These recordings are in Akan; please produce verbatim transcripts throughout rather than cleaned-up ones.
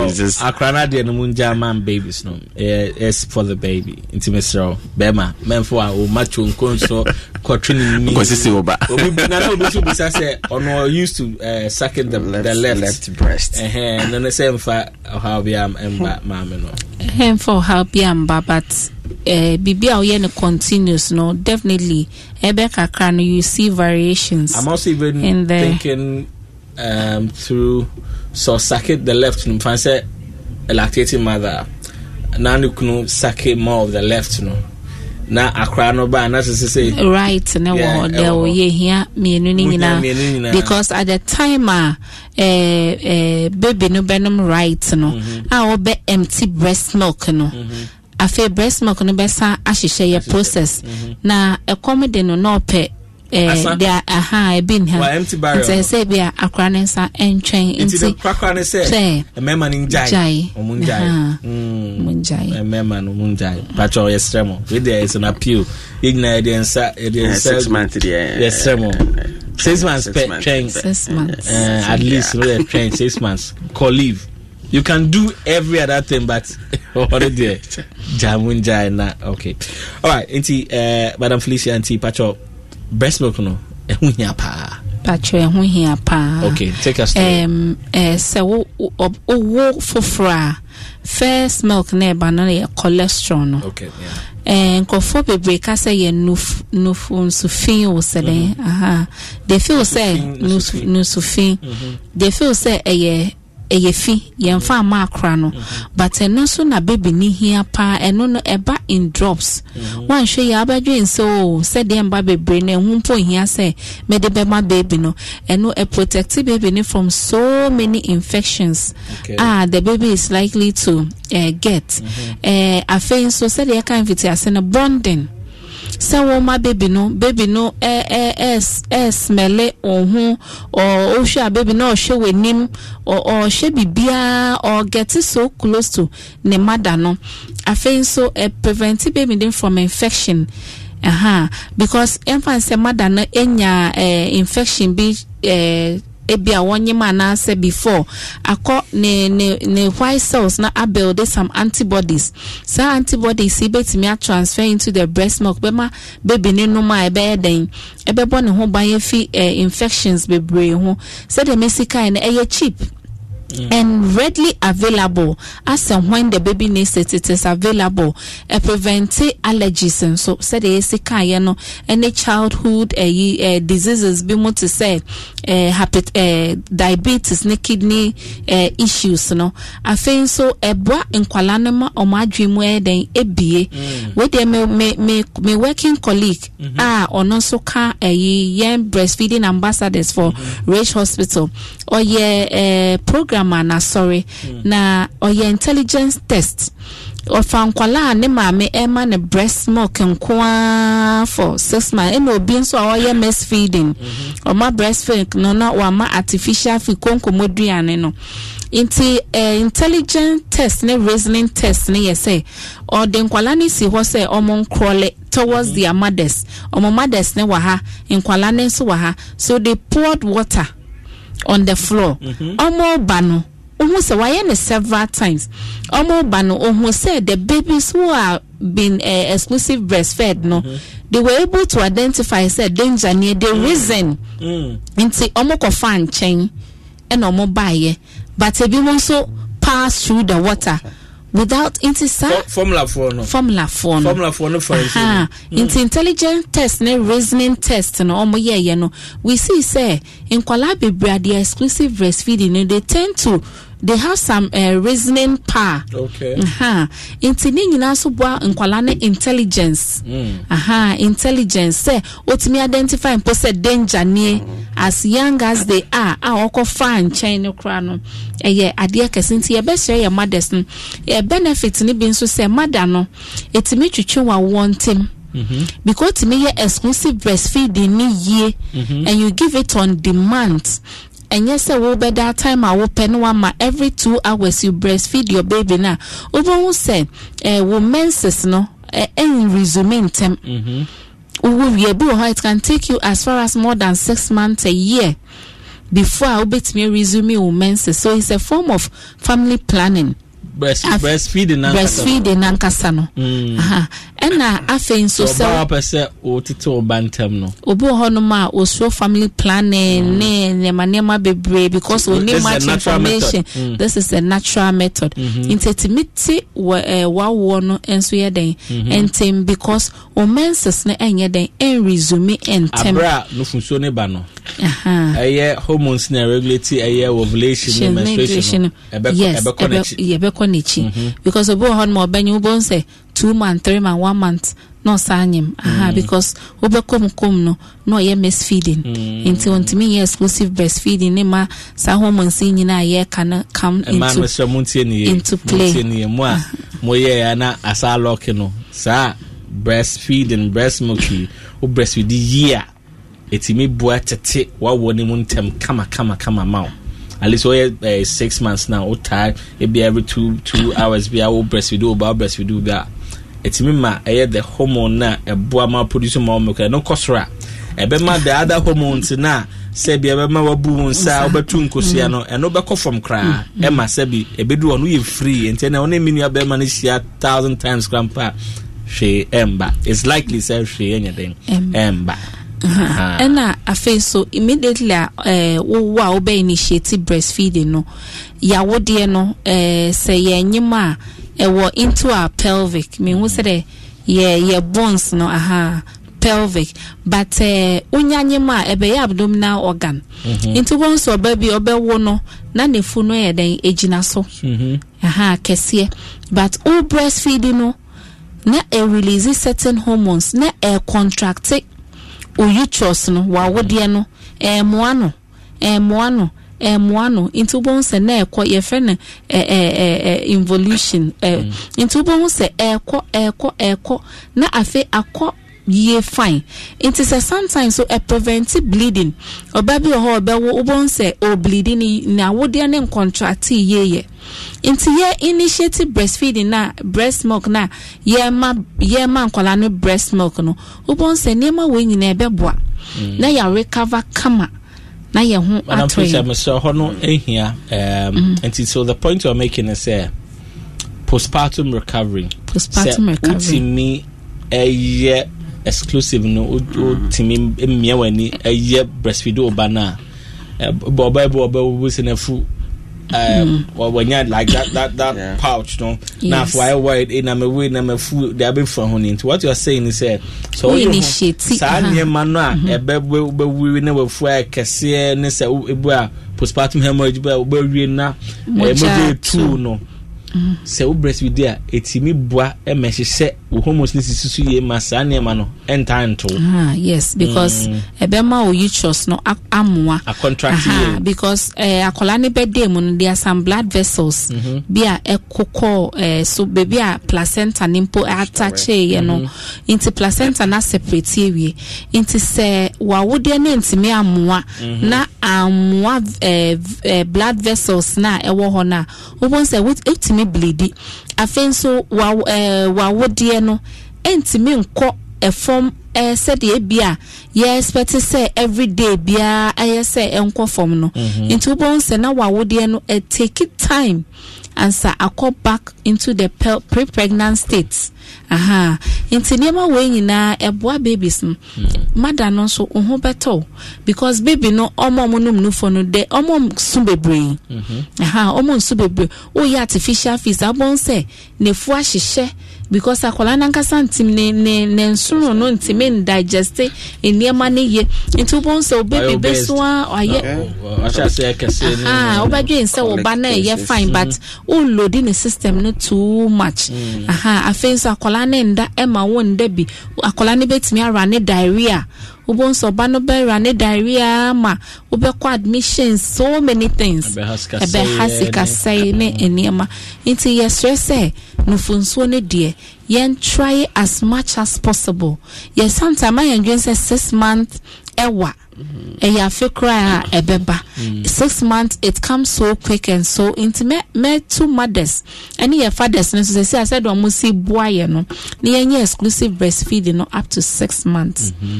just akrana de no munja man babies no is for the baby intimate bema men for o macho nkonso kwatrini mi kosisi oba obi na na obi so be say ono used to uh, sucking the left, the left left breast eh and then say mfa how be am emba mama no eh for how be am but eh bibia we no continuous no definitely ebe kakra no you see variations. I'm also even in thinking um through so suck it the left no fancy a lactating mother now you can suck it more of the left no na akra no ba na say right na wo there wo ye here me no nyina because at the time ah eh eh baby no benom right no a wo be empty breast milk no afi breast milk no be sa ahihye ye process na ekomede no no pe eh there aha e bin ha empty barrel say say bia akra ne sa entwen inti akra ne say e mema ni njai o munjai mm munjai e mema no munjai pacho yestremo we there is an appeal ignite the answer it is six months there yestremo six months train six months at least we train six months call leave. You can do every other thing, but already jamunjai na okay. All right, inti uh, Madam Felicia anti pacho breast milk no ehun hia pa pacho ehun hia pa okay take us through um eh se wo wo fofra first milk na ba na cholesterol no okay yeah eh nkofo bebre ka say ye nuf nuf nsufin o se den aha they feel say nuf nusufin they feel say eh eyefi yemfa ma akra no but eno so na baby ni hia pa eno no eba in drops wan hwe ya abadwen so said dem ba bebre na hu mpo hia say me de be ma baby no eno e protect baby ni from so many infections okay. ah the baby is likely to uh, get mm-hmm. uh afei so said ya kan fiti ase na bonding so wo ma baby no baby no eh eh es es smell ohun or o sha baby no show wenim or or she bibia or get so close to ne mother no afei so eh, prevent baby them from infection aha because infant say mother no enya eh, infection be eh ebia wonyema na say before akọ ne ne ne white cells na build some antibodies so antibodies ibetimi a transfer into the breast milk bema baby ne no ma ebe den ebebo ne ho ban fi uh, infections bebre ho so the mesika na eye cheap Mm. and readily available as and when the baby needs it, it is available. Uh, prevent allergies and so said the sika no any childhood uh, uh, diseases be more to say uh, happy, uh, diabetes ne kidney uh, issues no I think so a bra in kwalanema or my dream where then a B A where they me me me me working colleague mm-hmm. ah or no so ka a young breastfeeding ambassadors for mm-hmm. Rage Hospital or yeah uh, program na sorry mm. na oye intelligence test or fan kwala ne mame ema ne breast milk nkwa for six months e no bi so oye mess feeding or ma breastfeed no na wa ma artificial fi konkomoduane no inti uh, intelligence test ne reasoning test ne yese or den kwala ni si ho say omon crole towards mm-hmm. their mothers omo mothers ne wa ha nkwala ne so wa ha so they poured water on the floor mm-hmm. omo bano omo say why ne several times omo bano omo say the babies who are been uh, exclusive breastfed no mm-hmm. they were able to identify say danger near the mm. reason mm. nti omo ko fan chen and omo baye but ebi mo so pass through the water without intisa formula four no formula four no formula four no for ah into intelligent test ne reasoning test no omo ye ye no we see say in kwala bebre the exclusive breastfeeding no they tend to they have some uh, reasoning power okay aha into ni nyina so boa nkwala ne intelligence mm. aha intelligence say otimi identify and post danger near mm. as young as they are a okọ fan chain no kra no eye ade kesinti ye be share your mothers no e benefit ni bi nso say mother no etimi twetwe wa wontem mm-hmm. because timi ye exclusive breastfeeding ni ye mm-hmm. and you give it on demand. And yes, I will be that time I will pen one ma every two hours you breastfeed your baby now. Over who say, eh, women says no, eh, any resume tem. Mm-hmm. It can take you as far as more than six months a year. before I obet me resume your menses. So it's a form of family planning. Breast, breastfeeding breastfeeding nankasa no aha ena afen so so ba pese o tito bantem no obi ho no ma o so family planning ne ne manema bebre because we need much information. Mm. This is a natural method. Intimity wa wo no enso ye den entem because o menses ne enye den en resume entem abra no funso ne ba no aha eye hormones na regulate eye ovulation menstruation ebe ebe connect ebe Mm-hmm. Because obo hon mo banyu obo say two months, three months, one month no sanyem aha because obo kom kom no no ye breastfeeding mm. Into ontimi ye exclusive breastfeeding ne ma sa hormones nyina ye can come into into play ni mo a mo ye ana asa lock no sa breastfeeding breast milk o breastfeed year etimi boa tete wa woni mu ntem kama kama kama maw. At least we uh, six months now. Or time, it be every two two hours. Be our breastfeed do about breastfeed do that. It's me ma. I the hormone na a boy ma producing more milk. No cosra. I be ma the other hormones na. Say be a ma wabu sa oba tunkusiano. And no back from cry. Emma sebi a bedu on we free. And then only mini a be manisia thousand times grandpa. She emba. It's likely say she anything emba. Uh-huh. And uh, I feel so immediately uh wo obey initiate breastfeeding no ya wo de no eh say ye nyima e wo into our pelvic me who say ye ye bones no aha pelvic but eh unya nyima e be abdominal organ into bones so baby obe wo no na nefu no ye den ejina so aha kese but all breastfeeding no na e release certain hormones na e contract o uterus no wa wodie no eh moano eh moano eh moano into bon se na ekọ ye fe na eh eh involution eh into bon se ekọ ekọ ekọ na afi akọ ye fine it is a sometimes so a preventive bleeding obabi o ho obawo bon se o bleeding na wodie ne contract ye ye into ye initiative breastfeeding na breast milk na ye ma ye ma nkola no breast milk no ubon se nema we nyina ebeboa na ya recover kama na ye ho atwe I'm pretty sure so hono ehia um and so the point you're making is uh, postpartum recovery postpartum recovery utimi eye exclusive no utimi mmia wani eye breastfeed obana boba boba wo senafu um well when you like that that that yeah. pouch no yes. Now for I worried in I'm away na me food they have been from honey. What you are saying is uh, so we initiate sa nye manua e be be we na we fu akese ne se ebu a postpartum hemorrhage be we wie na e mo dey two no se u breastfeed there etimi boa e mehye hormones ni sisisu ye masa ne ma no entanto ah yes because mm. ebema o uterus no amwa a contract here because eh akola ne bede mu no there are some blood vessels mm-hmm. bia ekoko eh so baby a placenta nimpo attach ye no mm-hmm. into placenta na separate we into se wa wode na ntimi amwa mm-hmm. na amwa eh, eh, blood vessels na ewo ho na obon se with me bleedi afenso wa eh, wa wode no entimi nko e form eh said e bia ye expect say every day bia I say enko form no into bon se na wa wode no e take it time and sa akọ back into the pre-pregnant state aha into nema we nyina eboa babies no mother no so ho beto because baby no omo munum no for no de omo su bebre aha omo su bebre o ya artificial fees abon se nefu ahihye because akola nankasa ntim ne ne ne nsuro no ntime digest enema ne ye into bon so baby beswa aye acha se akase ne ah obadwe nse wo ba na ye fine but o loading the system no too much aha afenso akola ne nda ema won da bi akola ne betimi arane diarrhea ubon so ba no be rane diarrhea ma ubekọ admissions so many things ebe hasika say ne enema into ye stress eh no funso ne de yen try as much as possible yes sometimes I enjoy say six months ewa e ya fe cry ebeba six months it comes so quick and so intimate me two mothers and your fathers no say say I said one see boy no na yen exclusive breastfeeding no up to six months mm-hmm.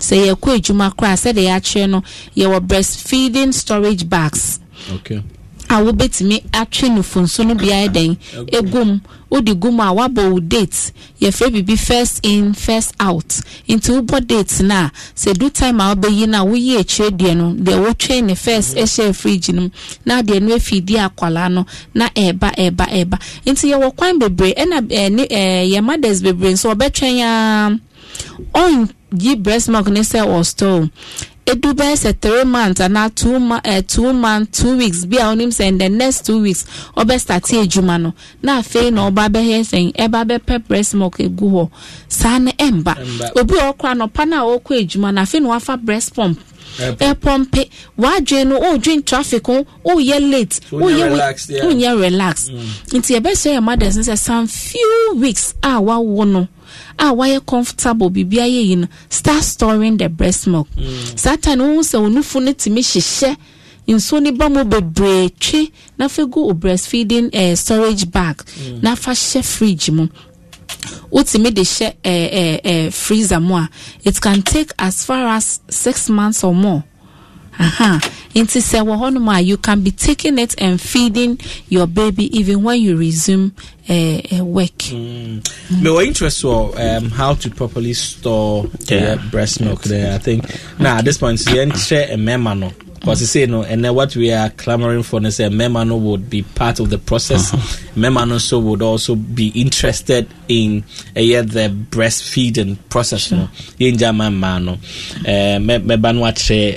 say ye ko ejuma kra say de ya no ye were breastfeeding storage bags. Okay. I will bet me atwe no funso no bia den egum odi gum a wabo date ye free bibi first in first out into bo dates na say do time a obeyi na wo ye chire de no de wo twe ne first e share fridge no na de no afidi akwala no na eba eba eba into ye wo kwan bebre e na ye mothers bebre so obetwen ya on gi breast milk ne say or store Edu best a three months and now two months, uh, two months, two weeks. Be on him saying the next two weeks. Obe start here jumano. Na fe no babe here saying eba be pep breast milk e guho. Sane emba. Obi okwa no pana okwe jumana fe no wafa breast pump. Air pump it. Why drain oh drink traffic oh oh yeah late. Oh yeah relax. Oh yeah relax. Into your best say your mother says some few weeks. Ah wa wono. Ah, why you comfortable bibia ye in start storing the breast milk. Mm. Satan who say onu fune timi hyehyɛ nso ni ba mo bebre twe na fe go breastfeeding uh, storage bag mm. na fa hye fridge mo. Utimi de hye eh eh freezer mo. It can take as far as six months or more. Aha. Into say wahonuma you can be taking it and feeding your baby even when you resume uh, uh, work. Mm. Mm. Me were interested um how to properly store yeah. the breast milk there. I think now at this point you share a memano. Because you say no, and then what we are clamoring for is a memano would be part of the process. Uh-huh. Memano so would also be interested in uh, yeah, the breastfeeding process. No, in German mano, uh, me me banwache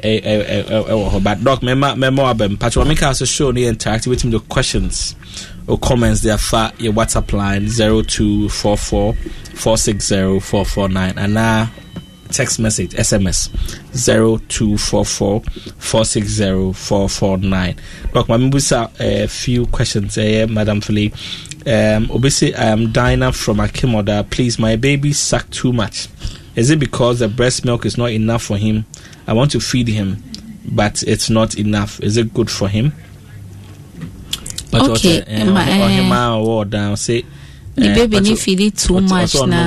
eh but doc me ma me more abem. Patro make us show the interact with him the questions or comments there for your WhatsApp line zero two four four four six zero four four nine and now. Text message S M S zero two four four four six zero four four nine. Look, my membusa a few questions here, Madam Philly. Um, obviously, I am Dinah from Akimoda. Please, my baby sucked too much. Is it because the breast milk is not enough for him? I want to feed him, but it's not enough. Is it good for him? But okay, what, uh, my, or or down say. The uh, baby need feed it too much now.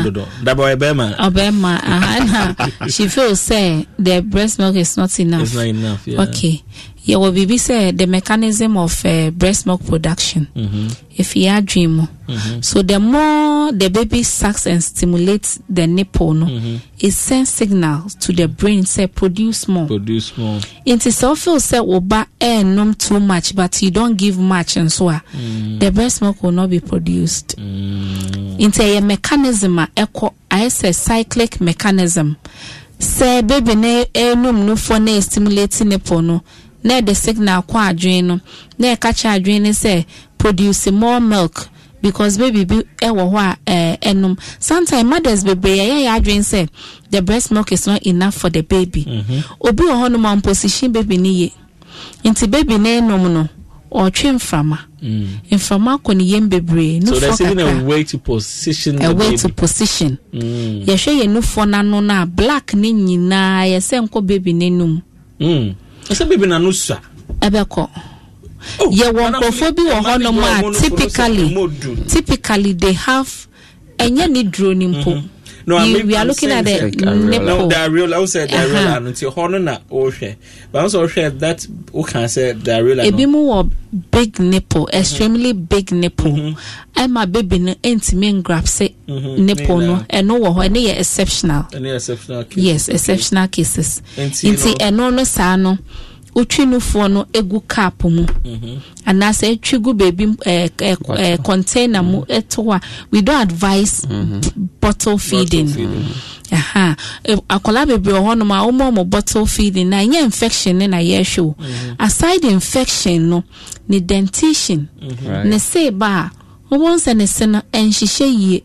Obema, uh, she feels say the breast milk is not enough. It's not enough. Yeah. Okay. Yeah, well, baby say the mechanism of uh, breast milk production. Mm-hmm. If you are dream, mm-hmm. so the more the baby sucks and stimulates the nipple, no, mm-hmm. it sends signals to the brain say produce more. Produce more. Into self feel say oba eh num too much, but you don't give much and so on. Mm. The breast milk will not be produced. Mm. Into a mechanism, echo, I say cyclic mechanism. Say baby ne eh num no for ne stimulating nipple no. Na the signal kwa adwene no na catch adwene say produce more milk because baby be e wo ho a enum sometimes mothers baby ya ya adwene say the breast milk is not enough for the baby obi wo ho no man position baby ni ye nti baby na enum no or trim frama in frama ko ni yem bebre no so there's even a way to position a the way baby. to position mm. ye hwe ye no for na no na black ni nyina ye se nko baby nenum mm. Ese baby na nusa ebeko ye won crofobia wo hono ma typically typically they have enye ni drone nimpo. No, you, I mean, we are I'm looking at the nipple. No, the real. I said the real. And until hono na ohwe. But also share that who can say the real. Ebi mu wo big nipple, extremely mm-hmm. big nipple. Mm-hmm. And my baby no entimen grab say mm-hmm. nipple no. And no wo any exceptional. Any exceptional cases. Yes, okay. Exceptional cases. Inti eno no sa no. Utwinufo no egu cap mu mhm and na say twigu baby eh, eh, eh, container mu eto we don't advise mm-hmm. bottle feeding, bottle feeding. Aha akola baby ho no ma omo mo bottle feeding na nya infection na ye show mm-hmm. aside infection no ni dentition mm-hmm. right. Ne say ba once and a no enhihye yie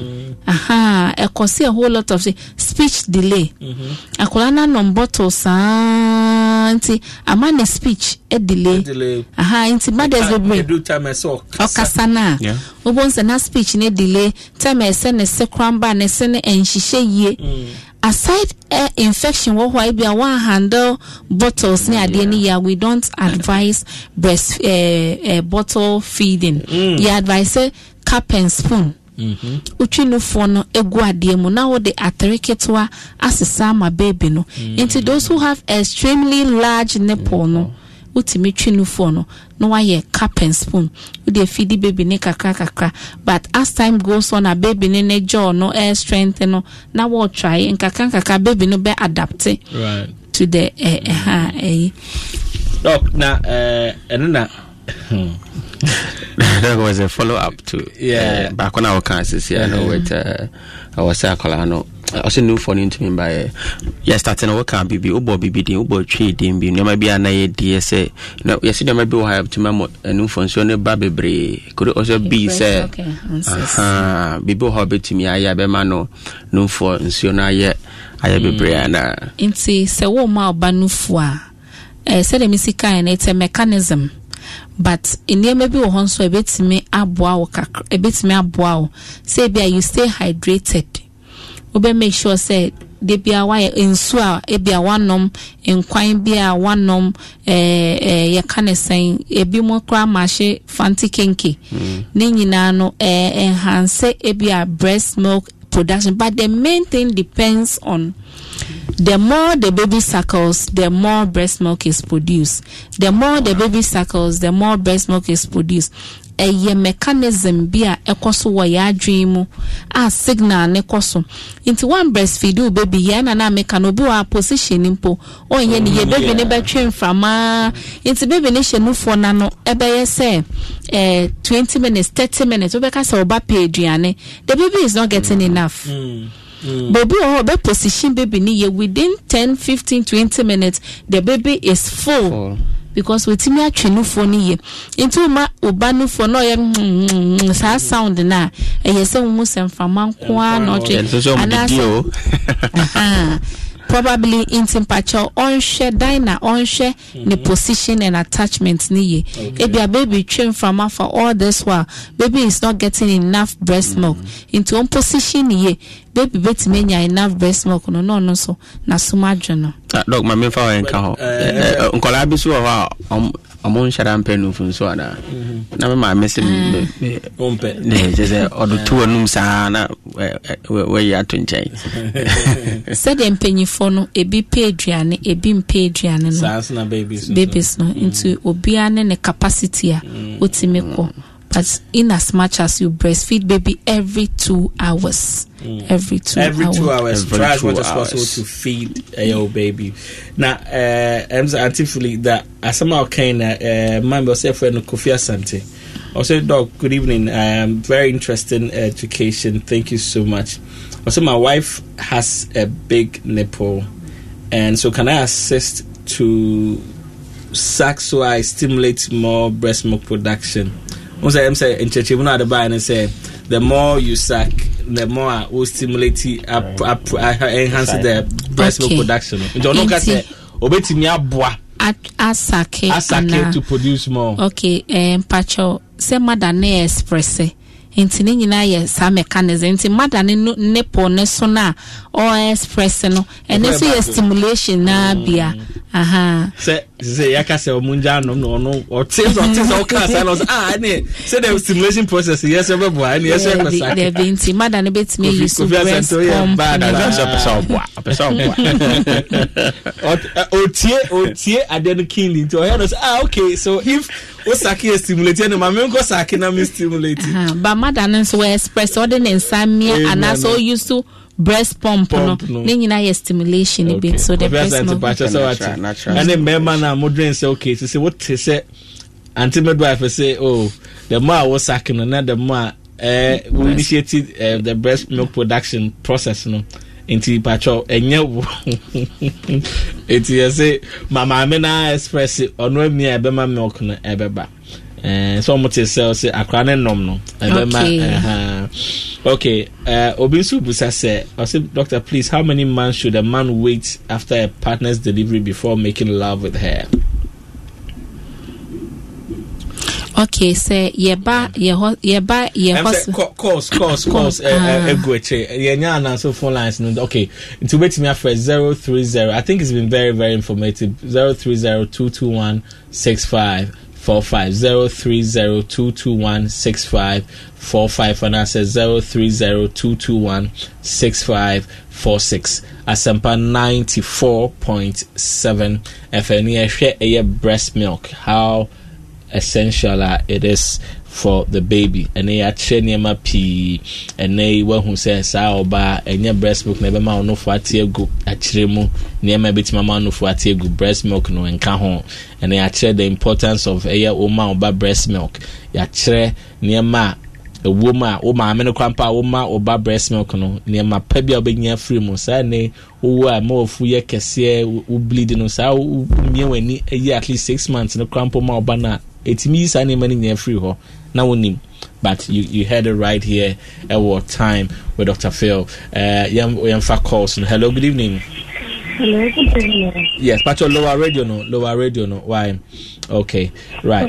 aha e cause a whole lot of say, speech delay mhm akola na no bottle santi amane speech e delay, delay. Aha inti mothers be bring do time so okasana once na speech ne delay time e se ne se kramba ne se ne enhihye yie aside uh, infection what why be one handle bottles near the year we don't advise breast uh, uh, bottle feeding mm. You advise uh, cup and spoon mhm utwi nufo no egu ade mu na wo de atereketwa asesa ma baby no into those who have extremely large nipple no utimi twi nufo no no why cup and spoon we dey feed the baby ne kakra kakra but as time goes on a baby ne ne jaw no air strength no na wo try en kakra kakra baby no be adapt right to the eh eh eh doc na eh enna that was a follow up to yeah uh, back when I was Kansas yeah no with uh, I was Sakolano I also knew for into me by yeah starting to work on B B Ubo B B D Ubo trading be no maybe an idea say no yes there might be have to memo a new function baby bre could also be say uh B B hobby to me I be mano no for nsiona ye I be bre na inti se wo ma obanufu a eh say the misika and it's a mechanism but in there maybe we want so a bit me aboa a bit me aboa say be you stay hydrated we make sure say they be a why in sua e be a one nom in kwan be a one nom eh eh ya kan saying e bi mo kra mache fanti kenke ni nyina no eh enhance e be a breast milk production but the main thing depends on the more the baby suckles, the more breast milk is produced. The more the baby suckles, the more breast milk is produced. A ye mechanism be a ekoso wa ya dream a signal ne koso. Into one breastfeed you baby yana na meka obi wa position impo. O ye ni ye baby ne between from ah into baby ne shenu for na no ebe ye say eh twenty minutes, thirty minutes. Obeka say oba pay aduane. The baby is not getting enough. Mm. Mm. Baby or be position baby ni within ten, fifteen, twenty minutes the baby is full, full. Because we timi atwenu fo ni ye into ma obanu fo no ye sa sound na e ye se mu semfama nko a no twe probably in temperature on share diner on share the position and attachment ni ye e be a baby train from afar all this while baby is not getting enough breast milk into one position ye baby bet menya enough breast milk no no no so na sumadwo no dog ma me fa wa enka ho nkola bi so ho amon shara mpenu funso ana na me ma mesi ompe ne je odo tu onum sa na we ya to nchen said empanyifo no ebi pe aduane ebi mpe aduane no sans na babies babies no into obia ne ne capacity a otime ko but in as much as you breastfeed baby every two hours mm. every two every hours. two hours every try as two much as hours. possible to feed uh, your baby now uh I'm antifully that as somehow kind of uh man yourself friend Kofi Asante also dog good evening um very interesting education thank you so much also my wife has a big nipple and so can I assist to suck so I stimulate more breast milk production. Once I am saying in church, you know the buy and say the more you suck, the more I will stimulate, up, up, enhance the breast milk production. You don't know say obeti mi aboa asake asake to produce more. Okay, um, pacho say mother ne express inti ni nyina ye sa mechanism inti mother ne nipple ne so na or express no and so your stimulation na bia aha say say yaka say omunja no no no or things or things or can say ah ne say the stimulation process yes e bebo and yes e kwasa there be inti mother ne betime use breast pump bad as a person boa person boa otie otie adenu king into o hear say ah okay so if o saki stimulate and ma me go saki na me stimulate ba mother no so express ordinary samia and also used to breast pump, pump no then you know your stimulation okay. A bit so the breast milk natural, natural. And then member na modern say okay to say what they say anti midwife say oh the more I was sucking and the more uh, we initiated uh, the breast milk production process no into patrol enye it you say mama me na express ono mi e be ma milk no e be ba eh so much say say akra ne nom no e be ma eh okay uh Obinsu Busa say I said doctor please how many months should a man wait after a partner's delivery before making love with her? Okay, say yeba yeho yeba yeho course course course egoche yenya na so phone lines no okay into wait me after zero three zero I think it's been very very informative zero three zero two two one six five four five zero three zero two two one six five four five and I said zero three zero two two one six five four six. Asempa ninety four point seven F M. You share a breast milk. How essential uh, it is for the baby. And they are training my p and they one who says how ba and your breast milk never ma no for go actually mu near my bit mama no for go breast milk no and can home. And they are the importance of a oma oba breast milk. Ya tre near ma a woman o ma ameno kwampa o ma oba breast milk no near ma pebia obenya free mo sa ne wo a mo fu ye kese u bleed no sa u mie wani at least six months no kwampa ma oba na it means any money near free ho now we but you you heard it right here at what time with Doctor Phil. Uh yam yam fa calls. Hello, good evening. Hello, good evening. Yes, but your lower radio no, lower radio no. Why? Okay, right.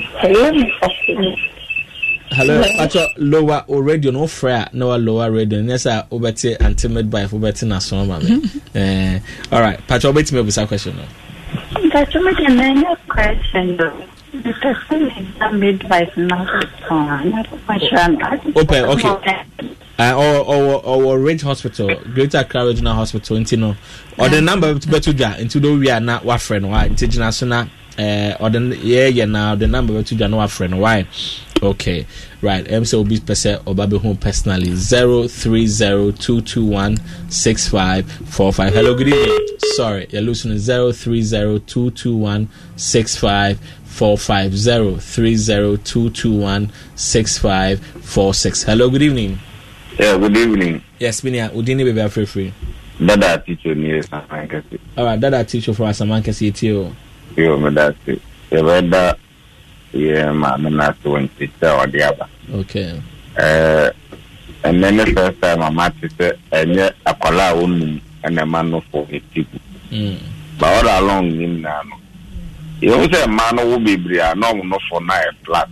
Hello, but your lower or radio no fra no lower radio. Yes, I obeti antimate by obeti na so mama. Eh, all right. But your obeti me with a question no. That's my question though. The person is a midwife now. Not a question. Okay, okay. Uh, or or or Ridge Hospital, Greater Accra Regional Hospital, you know, or the number to better ja into though we are not what friend why international uh or the yeah yeah now the number to ja no what friend why. Okay, right. M C O B percent or baby home personally zero three zero two two one six five four five. Hello, good evening. Sorry, you're losing zero three zero two two one six five four five zero three zero two two one six five four six. Hello, good evening. Yeah, good evening. Yes, Minia, Udini baby free free. Dada teacher near Samankasi. All right, Dada teacher for Samankasi too. Yo, my that's it. Yeah, yeah, my man, one sister or the other. Okay. Uh, and then the first time I met sister, and yet a collar only and a man for his people. But all along in now. You know, say man will be bria, no, no for nine flat.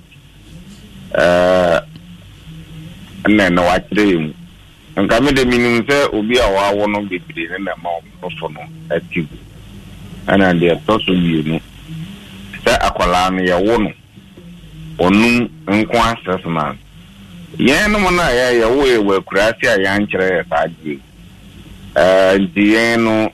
Uh, and then no, I dream. And come in the meaning, say, will be our one of the bria and the mouth for no at you. And then they are tossing you know. Say a colani a one. Onu nkwa assessment yen no na ya ya we we kurasi a yan kire saji eh dieno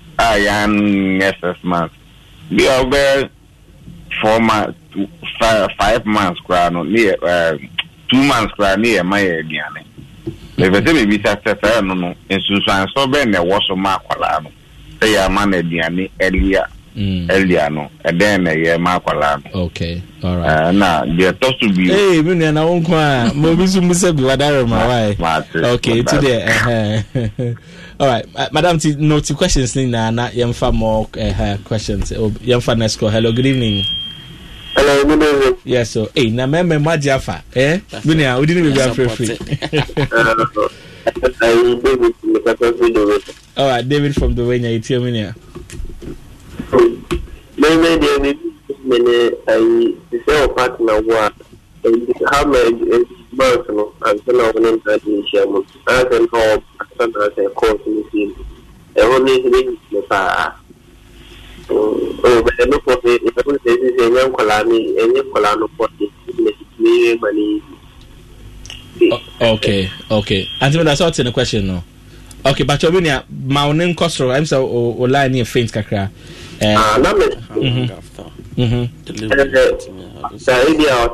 ayan assessment bi obe four months five, five months kra no ne uh, two months kra ne e ma ya diane le vete me bi sa sa no no ensusan so be ne wo so ma kwala no say ya ma na diane earlier Mm. Eliano, and then a year Marqualan. Okay, all right. Uh, now, they're supposed to be. Hey, Minian, I won't cry. Mobisu Musabi, what I wife. Okay, today. All right, uh, Madam, t- no two questions, Nina, not young for more uh, questions. Oh, young for Nesco. Hello, good evening. Hello, good evening. Yes, so, hey, now, remember my Jaffa, eh? Minian, we didn't even be free. All right, David from the Wenya, it's your Minia. Maybe they need many I say partner work how many months and so on in that shaman as and hope as a course in the field. I only think the oh but I look for it if I would say this is a young colony and young colony for it money. Okay, okay. And that's what's in the question now. Okay, but you're going my name Costro, I'm so or line near faint kakra. Ah, no, mhm. Mhm. The idea of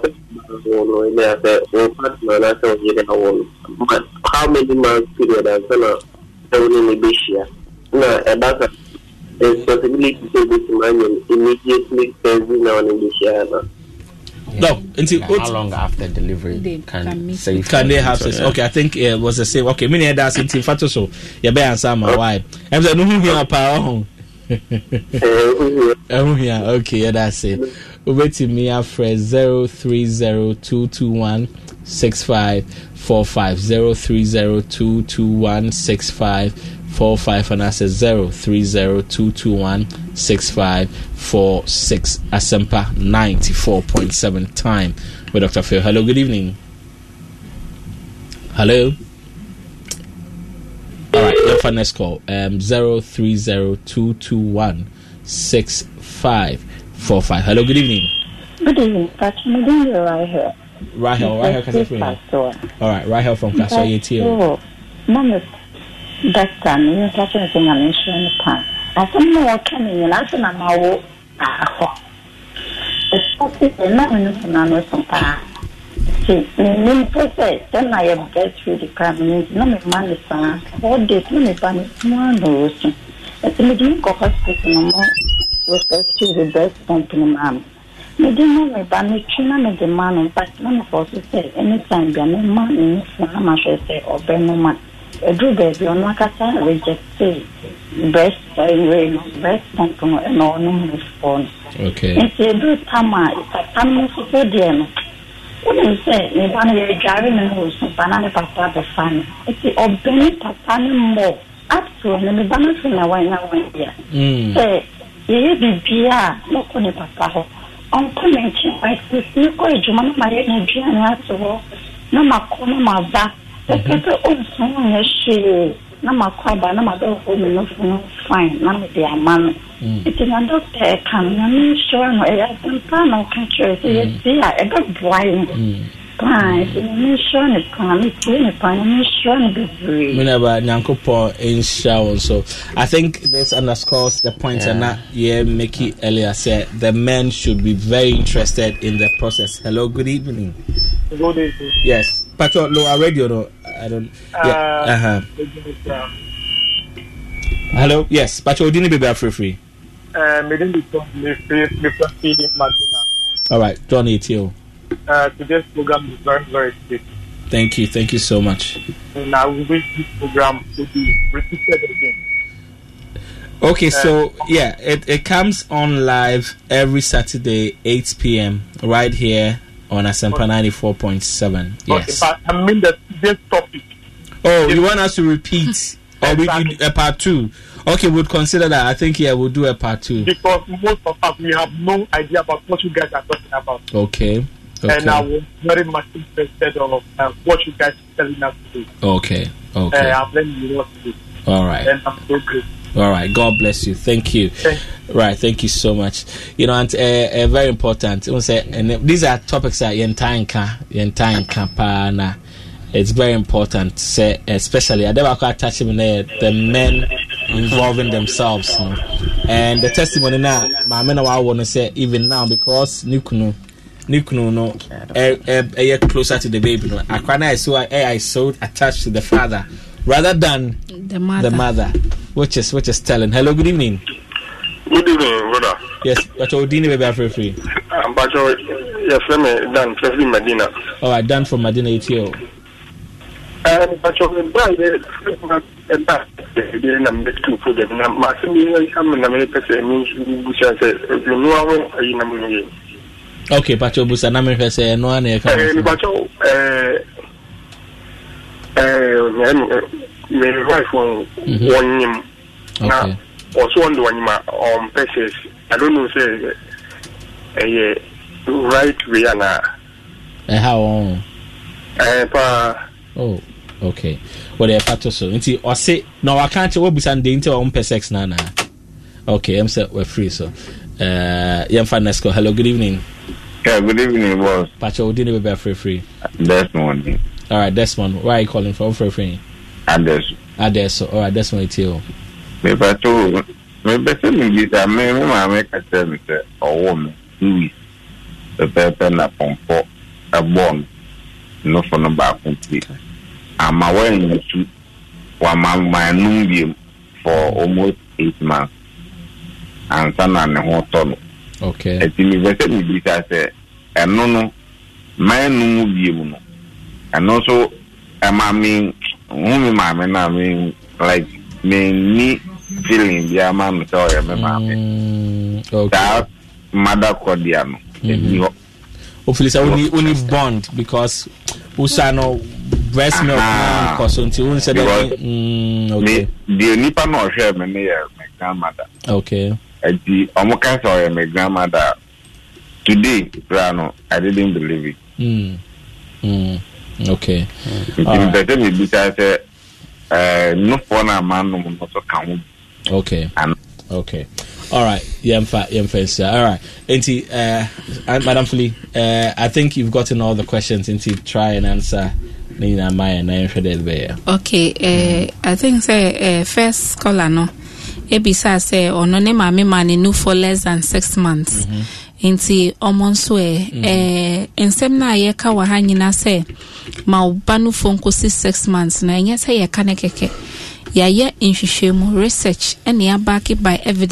how many months period I'm gonna only this year. No, about a possibility to this money immediately now in this year. No, until how long after delivery they can, can, can, say can they have sex? Okay, I think it was the same. Okay, many others in Fato so you better answer my wife. I'm saying no here power. Oh yeah, okay, yeah, that's it. Over to me after zero three zero two two one six five four five zero three zero two two one six five four five and I said zero three zero two two one six five four six. Asempa ninety four point seven time with Doctor Phil. Hello, good evening. Hello. All right, your for next call. Um, zero three zero two two one six five four five. Hello, good evening. Good evening, Patrick. Me doing you right here. Rahel, Rahel, can you free? All right, Rahel from Kasoye Tio. Mama, doctor, me touching thing I'm insurance plan. I don't know what can you last and I'm all. Ah, it's possible not in the some. See, me say, then I have get through the crime. No, me money, son. Four days, no, me money, one rose. It's a medical hospital, no more. With the best company, ma'am. Me didn't know me, but me china me the man, but none of us say anytime be a man in Islam, I should say, or be no man. A do baby on Wakasa, we just say, best, best company, and all no response. Okay. And say, do Tama, it's a Tama for them. What do you say? Me banana you're driving and who's banana papa the fan. It's the obey papa more. Absolutely, me banana from a way now, yeah. Say, you be beer, no only papa. On commenting, I see quite a man, my energy and that's all. No, my corner, my back. The people also want she. No, my crab, no, my dog, no, fine. None of their man. It's in doctor, can you sure no, I can plan no country. See, I got blind. Fine, you sure it can be clean, you sure it be free. Whenever Nyanko Paul in shower, so I think this underscores the point and that, yeah, Mickey earlier said the men should be very interested in the process. Hello, good evening. Good evening. Yes, Patrick, lower radio, no, I don't. Yeah, uh huh. Hello, yes, Patrick, didn't be free free. Uh, me didn't be free, me free, Martina. All right, John Etio. Uh, today's program is very, very good. Thank you, thank you so much. And I wish this program to be repeated again. Okay, uh, so yeah, it, it comes on live every Saturday, eight p.m. right here on Asempa ninety-four point seven. Yes. Okay, but I mean that today's topic. Oh, you want us to repeat? Or we do a part two? Okay, we'll consider that. I think, yeah, we'll do a part two. Because most of us, we have no idea about what you guys are talking about. Okay. Okay. And I was very much interested of uh, what you guys are telling us to do. Okay. Okay. Uh, I'm letting you what to do. All right. And I'm so good. All right. God bless you. Thank you. Thank you. Right. Thank you so much. You know, and uh, uh, very important. Say, and these are topics that you're entire campaign. It's very important, say, especially I never quite touch him there, the men involving themselves. You know? And the testimony now, my men I want to say even now because Nikunu, Nikunu, no, eh, closer to the baby. No, I can't. I so I, I so attached to the father rather than the mother. The mother, which is which is telling. Hello, good evening. Good evening, brother. Yes, but you didn't be free free. Um, but you, your friend Dan, President Medina. All right, Dan from Medina E T O. And but you're going to and back again. I'm making food and I'm asking you, I'm in America. Means you know, I'm okay, but you're Busan America. Say no one. But you, uh, uh, my wife won one him. Okay. Also one one him on pieces. I don't know say, uh, right way na. Uh, how long? Uh, pa. Oh. Okay. Well, they have to so. Until or say no, I can't. What be Sunday until one per sex na na. Okay, I'm set. We're free. So, uh, young fan, let's go. Hello, good evening. Yeah, good evening, boss. Pacho, didn't be free free. Desmond. All right, Desmond. Where are you calling from? Free free. Ades. Ades. All right, Desmond. It's you. Me Pacho. Me better me this. Me me ma make a tell me say a woman Louis. The paper na pompo a bomb. No for no back complete. I'm aware to one my numbium for almost eight months. And son and a whole ton. Okay. At the university, I said, and no, no, my numbium. And also, I mean, only my man, I mean, like, me feeling the amount of I remember. That mother Cordiano. Hopefully, it's only only bond because Usano breast milk because until one said mm, okay. The only person who share me near my grandmother. Okay. The Omokan saw my grandmother today. Grano, I didn't believe it. Mm. Mm. Okay. Better me because uh no phone man no so count. Okay. Okay. All right, Yemfa, Yemfa. All right, Inti, uh, Madam Flee, uh, I think you've gotten all the questions. Inti, try and answer. Nina Maya, Nine Fidel. Okay, uh, I think say uh, first scholar no. Ebisa say ono ne mame mane no for less than six months. Mm-hmm. Inti omonso e mm-hmm. eh ensem na ye ka wa ha nyina say ma ba no for nkosi six months na enye say ye ka ne keke. Ya ye nhwehwemu research ene ya back by evidence.